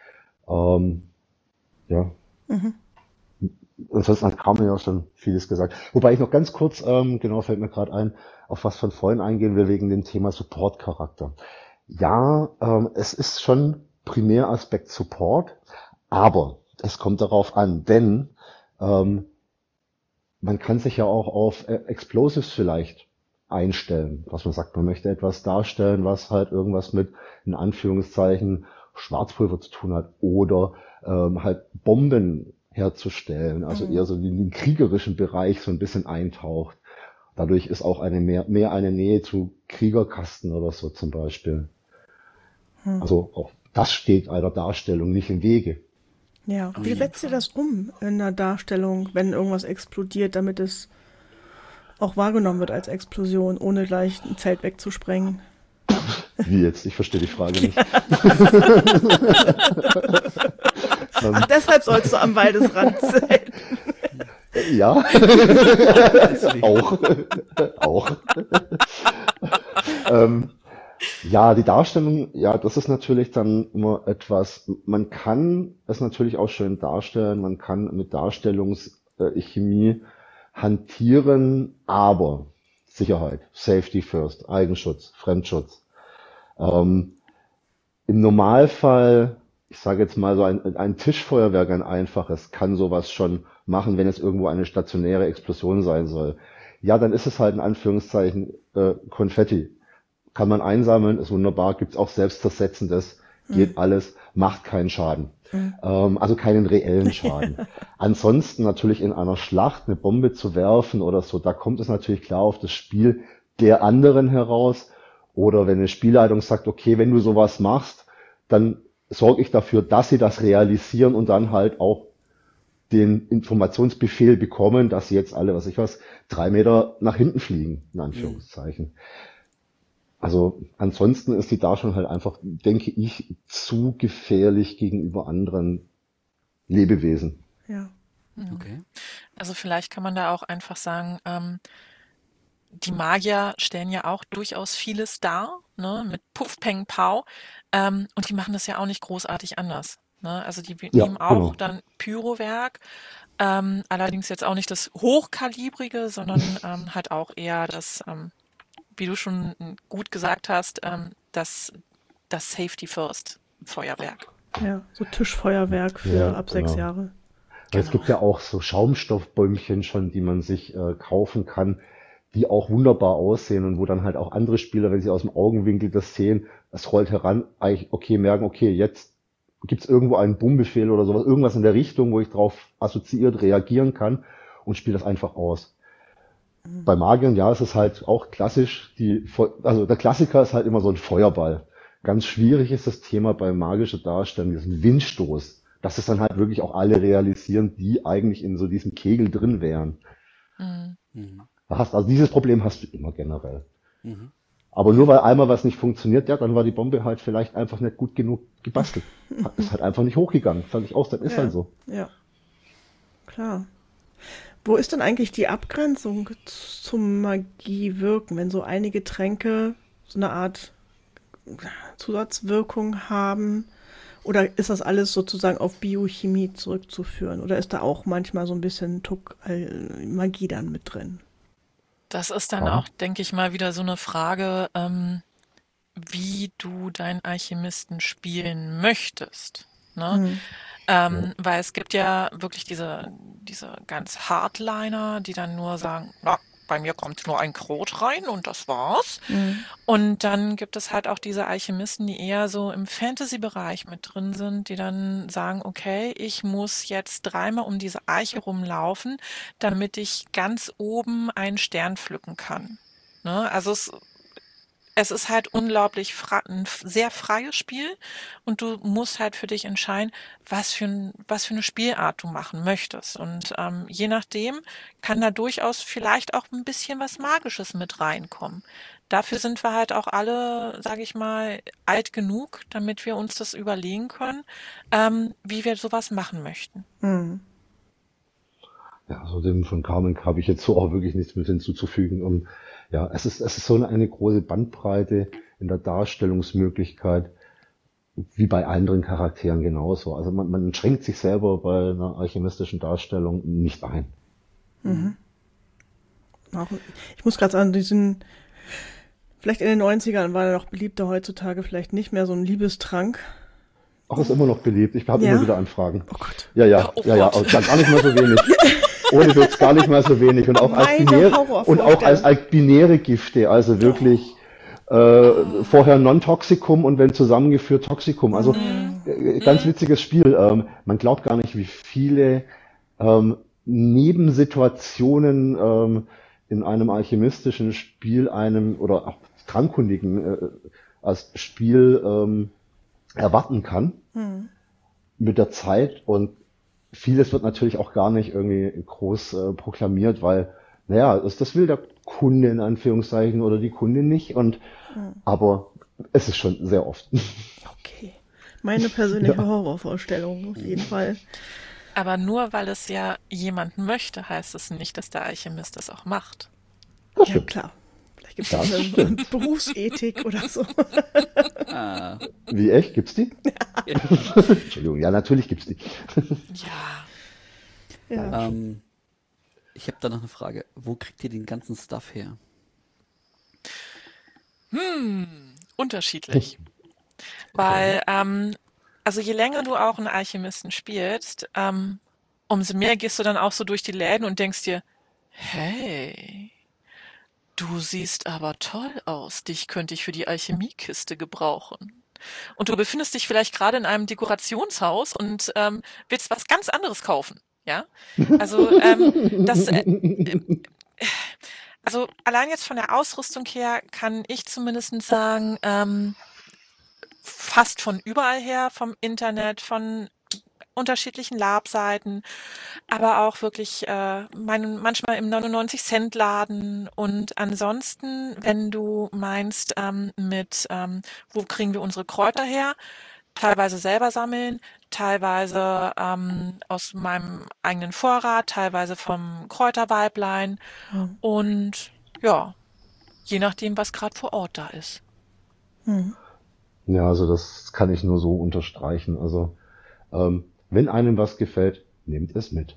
ja, Mhm. ansonsten hat Carmen ja auch schon vieles gesagt. Wobei ich noch ganz kurz, genau fällt mir gerade ein, auf was von vorhin eingehen will, wegen dem Thema Support-Charakter. Ja, es ist schon Primäraspekt Support, aber es kommt darauf an, denn ähm, man kann sich ja auch auf Explosives vielleicht einstellen, was man sagt, man möchte etwas darstellen, was halt irgendwas mit, in Anführungszeichen, Schwarzpulver zu tun hat oder halt Bomben herzustellen, also eher so in den kriegerischen Bereich so ein bisschen eintaucht. Dadurch ist auch mehr eine Nähe zu Kriegerkasten oder so zum Beispiel. Also auch das steht einer Darstellung nicht im Wege. Ja. Auf Wie jeden setzt ihr Fall. das um in der Darstellung, wenn irgendwas explodiert, damit es auch wahrgenommen wird als Explosion, ohne gleich ein Zelt wegzusprengen? Wie jetzt? Ich verstehe die Frage nicht. Ach, deshalb sollst du am Waldesrand zelten. Ja, Deswegen. auch. Ja, die Darstellung, ja, das ist natürlich dann immer etwas, man kann es natürlich auch schön darstellen, man kann mit Darstellungschemie hantieren, aber Sicherheit, Safety first, Eigenschutz, Fremdschutz. Im Normalfall ich sage jetzt mal so ein Tischfeuerwerk, ein einfaches, kann sowas schon machen, wenn es irgendwo eine stationäre Explosion sein soll. Ja, dann ist es halt in Anführungszeichen Konfetti. Kann man einsammeln, ist wunderbar, gibt's auch Selbstzersetzendes, geht alles, macht keinen Schaden. Also keinen reellen Schaden. Ansonsten natürlich in einer Schlacht eine Bombe zu werfen oder so, da kommt es natürlich klar auf das Spiel der anderen heraus. Oder wenn eine Spielleitung sagt, okay, wenn du sowas machst, dann sorge ich dafür, dass sie das realisieren und dann halt auch den Informationsbefehl bekommen, dass sie jetzt alle, 3 Meter nach hinten fliegen, in Anführungszeichen. Also ansonsten ist die Darstellung halt einfach, denke ich, zu gefährlich gegenüber anderen Lebewesen. Ja. Okay. Also vielleicht kann man da auch einfach sagen, die Magier stellen ja auch durchaus vieles dar, ne, mit Puff, Peng, Pau, und die machen das ja auch nicht großartig anders. Ne? Also die Ja, nehmen auch genau. dann Pyrowerk, allerdings jetzt auch nicht das Hochkalibrige, sondern halt auch eher das, wie du schon gut gesagt hast, das Safety First Feuerwerk. Ja, so Tischfeuerwerk für Ja, ab 6 genau. Jahre. Weil es gibt ja auch so Schaumstoffbäumchen schon, die man sich kaufen kann, die auch wunderbar aussehen und wo dann halt auch andere Spieler, wenn sie aus dem Augenwinkel das sehen, es rollt heran, eigentlich, okay, merken, okay, jetzt gibt's irgendwo einen Bumbefehl oder sowas, irgendwas in der Richtung, wo ich drauf assoziiert reagieren kann und spiele das einfach aus. Bei Magiern, ja, es ist halt auch klassisch, also der Klassiker ist halt immer so ein Feuerball. Ganz schwierig ist das Thema bei magischer Darstellung, diesen Windstoß, dass es dann halt wirklich auch alle realisieren, die eigentlich in so diesem Kegel drin wären. Mhm. Mhm. Also dieses Problem hast du immer generell. Mhm. Aber nur weil einmal was nicht funktioniert, ja, dann war die Bombe halt vielleicht einfach nicht gut genug gebastelt. Ist halt einfach nicht hochgegangen. Sag ich aus, dann ist halt so. Ja, klar. Wo ist denn eigentlich die Abgrenzung zum Magiewirken, wenn so einige Tränke so eine Art Zusatzwirkung haben? Oder ist das alles sozusagen auf Biochemie zurückzuführen? Oder ist da auch manchmal so ein bisschen Magie dann mit drin? Das ist dann Ja. auch, denke ich mal, wieder so eine Frage, wie du deinen Alchemisten spielen möchtest. Ne? Weil es gibt ja wirklich diese ganz Hardliner, die dann nur sagen, na, bei mir kommt nur ein Krot rein und das war's. Und dann gibt es halt auch diese Alchemisten, die eher so im Fantasy-Bereich mit drin sind, die dann sagen, okay, ich muss jetzt 3-mal um diese Eiche rumlaufen, damit ich ganz oben einen Stern pflücken kann. Ne? Also es ist halt unglaublich ein sehr freies Spiel und du musst halt für dich entscheiden, was für eine Spielart du machen möchtest. Und je nachdem kann da durchaus vielleicht auch ein bisschen was Magisches mit reinkommen. Dafür sind wir halt auch alle, sage ich mal, alt genug, damit wir uns das überlegen können, wie wir sowas machen möchten. Ja, also dem von Carmen habe ich jetzt so auch wirklich nichts mit hinzuzufügen. Ja, es ist so eine große Bandbreite in der Darstellungsmöglichkeit, wie bei anderen Charakteren genauso. Also man schränkt sich selber bei einer alchemistischen Darstellung nicht ein. Auch, ich muss gerade an vielleicht in den 90ern war er noch beliebter, heutzutage vielleicht nicht mehr, so ein Liebestrank. Auch ist immer noch beliebt. Ich habe Ja? immer wieder Anfragen. Oh Gott. Ja, Oh ja, Gott. gar nicht mal so wenig. Ohne Witz, gar nicht mal so wenig. Und auch Meine Horrorvorstellung. als binäre Gifte, also wirklich vorher Non-Toxicum und wenn zusammengeführt Toxicum. Also ganz witziges Spiel. Man glaubt gar nicht, wie viele Nebensituationen in einem alchemistischen Spiel oder auch Trankkundigen als Spiel erwarten kann mit der Zeit, und vieles wird natürlich auch gar nicht irgendwie groß proklamiert, weil, naja, das will der Kunde in Anführungszeichen oder die Kundin nicht, aber es ist schon sehr oft. Okay. Meine persönliche Horrorvorstellung, auf jeden Fall. Aber nur weil es ja jemand möchte, heißt es nicht, dass der Alchemist es auch macht. Das Ja, stimmt. klar. Vielleicht gibt Das es eine stimmt. Berufsethik oder so. Ah, Wie, echt? Gibt's die? Entschuldigung, ja, natürlich gibt's die. Ja. Ja. ich habe da noch eine Frage. Wo kriegt ihr den ganzen Stuff her? Unterschiedlich. Weil, Also je länger du auch einen Alchemisten spielst, umso mehr gehst du dann auch so durch die Läden und denkst dir, hey, du siehst aber toll aus. Dich könnte ich für die Alchemiekiste gebrauchen. Und du befindest dich vielleicht gerade in einem Dekorationshaus und willst was ganz anderes kaufen. Ja, also also allein jetzt von der Ausrüstung her kann ich zumindest sagen, fast von überall her, vom Internet, von unterschiedlichen Lab-Seiten, aber auch wirklich manchmal im 99-Cent-Laden. Und ansonsten, wenn du meinst, wo kriegen wir unsere Kräuter her? Teilweise selber sammeln, teilweise aus meinem eigenen Vorrat, teilweise vom Kräuterweiblein Mhm. und ja, je nachdem, was gerade vor Ort da ist. Mhm. Ja, also das kann ich nur so unterstreichen. Also wenn einem was gefällt, nehmt es mit.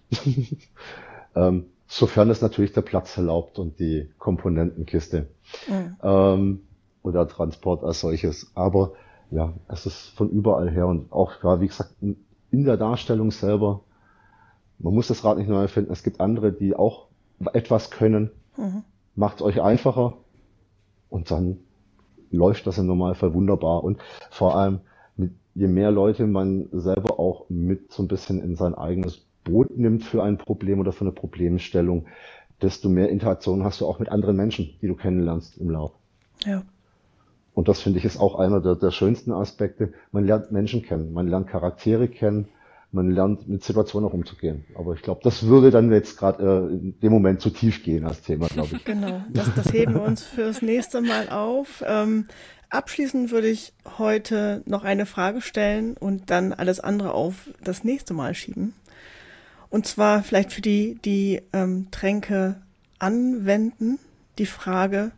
Sofern es natürlich der Platz erlaubt und die Komponentenkiste Mhm. oder Transport als solches. Aber ja, es ist von überall her und auch, ja, wie gesagt, in der Darstellung selber, man muss das Rad nicht neu erfinden. Es gibt andere, die auch etwas können. Mhm. Macht euch einfacher und dann läuft das im Normalfall wunderbar. Und vor allem, je mehr Leute man selber auch mit so ein bisschen in sein eigenes Boot nimmt für ein Problem oder für eine Problemstellung, desto mehr Interaktion hast du auch mit anderen Menschen, die du kennenlernst im Lauf. Ja. Und das finde ich ist auch einer der schönsten Aspekte. Man lernt Menschen kennen, man lernt Charaktere kennen, man lernt mit Situationen auch umzugehen. Aber ich glaube, das würde dann jetzt gerade in dem Moment zu tief gehen als Thema, glaube ich. Genau, das heben wir uns fürs nächste Mal auf. Abschließend würde ich heute noch eine Frage stellen und dann alles andere auf das nächste Mal schieben. Und zwar vielleicht für die Tränke anwenden, die Frage,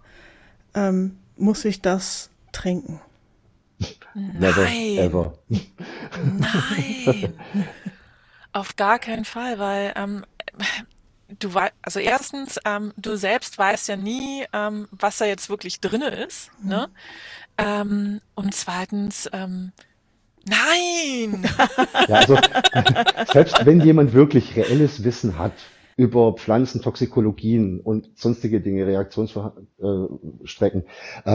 muss ich das trinken? Never, Nein, ever. nein, auf gar keinen Fall, weil also erstens, du selbst weißt ja nie, was da jetzt wirklich drinne ist, ne? Und zweitens, nein! Ja, also selbst wenn jemand wirklich reelles Wissen hat über Pflanzentoxikologien und sonstige Dinge, Reaktionsstrecken,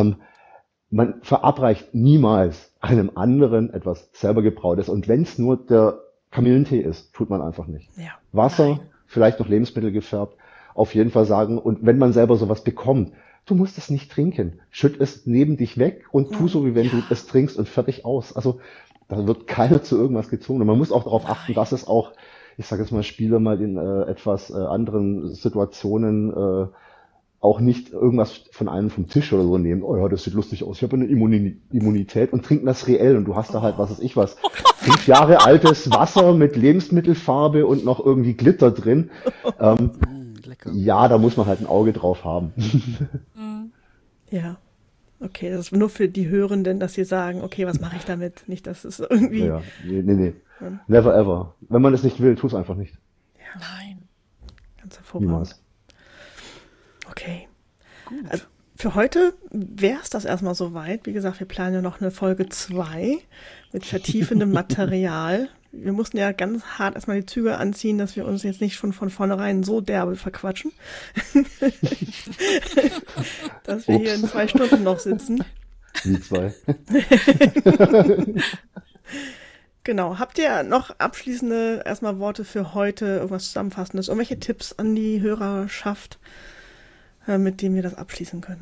man verabreicht niemals einem anderen etwas selber Gebrautes. Und wenn es nur der Kamillentee ist, tut man einfach nicht. Ja. Wasser, Nein. vielleicht noch Lebensmittel gefärbt, auf jeden Fall sagen. Und wenn man selber sowas bekommt, du musst es nicht trinken. Schütt es neben dich weg und tu so, wie wenn du es trinkst und fertig aus. Also da wird keiner zu irgendwas gezwungen. Und man muss auch darauf achten, dass es auch, ich sage jetzt mal, Spieler mal in etwas anderen Situationen auch nicht irgendwas von einem vom Tisch oder so nehmen. Oh ja, das sieht lustig aus. Ich habe eine Immunität und trinken das reell. Und du hast da halt, was weiß ich was, 5 Jahre altes Wasser mit Lebensmittelfarbe und noch irgendwie Glitter drin. Lecker. Ja, da muss man halt ein Auge drauf haben. Ja. Okay, das ist nur für die Hörenden, dass sie sagen, okay, was mache ich damit? Nicht, dass es irgendwie... Ja, nee. Never ever. Wenn man es nicht will, tu es einfach nicht. Nein. Ganz hervorragend. Niemals. Okay. Also für heute wäre es das erstmal soweit. Wie gesagt, wir planen ja noch eine Folge 2 mit vertiefendem Material. Wir mussten ja ganz hart erstmal die Züge anziehen, dass wir uns jetzt nicht schon von vornherein so derbe verquatschen. Dass wir hier in 2 Stunden noch sitzen. Die 2. Genau. Habt ihr noch abschließende erstmal Worte für heute, irgendwas Zusammenfassendes, irgendwelche Tipps an die Hörerschaft, mit denen wir das abschließen können?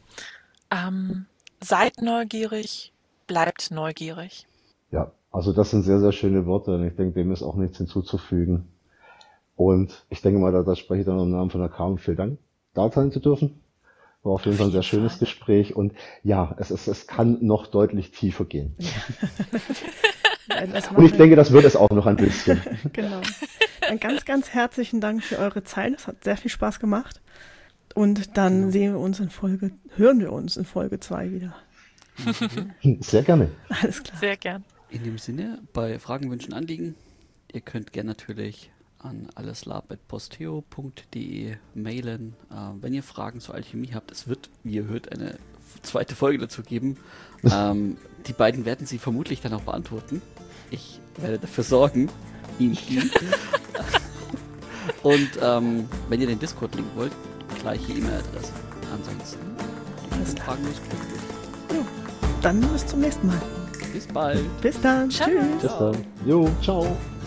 Seid neugierig, bleibt neugierig. Ja, also das sind sehr, sehr schöne Worte und ich denke, dem ist auch nichts hinzuzufügen. Und ich denke mal, da spreche ich dann im Namen von der Carmen. Vielen Dank, da sein zu dürfen. War auf jeden Fall ein sehr schönes Gespräch und ja, es kann noch deutlich tiefer gehen. Und ich denke, das wird es auch noch ein bisschen. Genau. Ein ganz, ganz herzlichen Dank für eure Zeit. Es hat sehr viel Spaß gemacht. Und dann hören wir uns in Folge 2 wieder. Sehr gerne. Alles klar. Sehr gern. In dem Sinne, bei Fragen, Wünschen, Anliegen, ihr könnt gerne natürlich an alleslab@posteo.de mailen. Wenn ihr Fragen zur Alchemie habt, es wird, wie ihr hört, eine zweite Folge dazu geben. Die beiden werden sie vermutlich dann auch beantworten. Ich werde dafür sorgen. Und wenn ihr den Discord-Link wollt, gleiche E-Mail-Adresse. Ansonsten Fragen nicht glücklich. Ja, dann bis zum nächsten Mal. Bis bald. Bis dann. Ciao. Tschüss. Bis dann. Jo, ciao.